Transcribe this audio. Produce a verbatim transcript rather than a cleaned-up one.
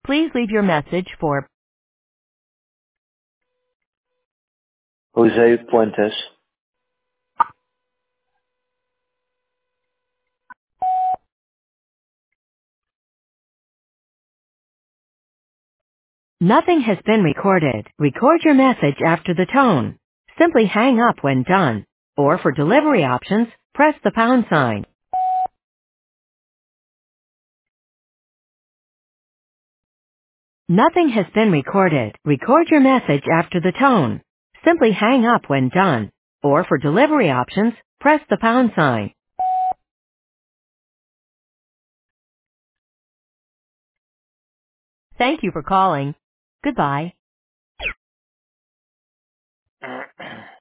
Please leave your message for Jose Puentes. Nothing has been recorded. Record your message after the tone. Simply hang up when done. Or for delivery options, press the pound sign. Nothing has been recorded. Record your message after the tone. Simply hang up when done. Or for delivery options, press the pound sign. Thank you for calling. Goodbye.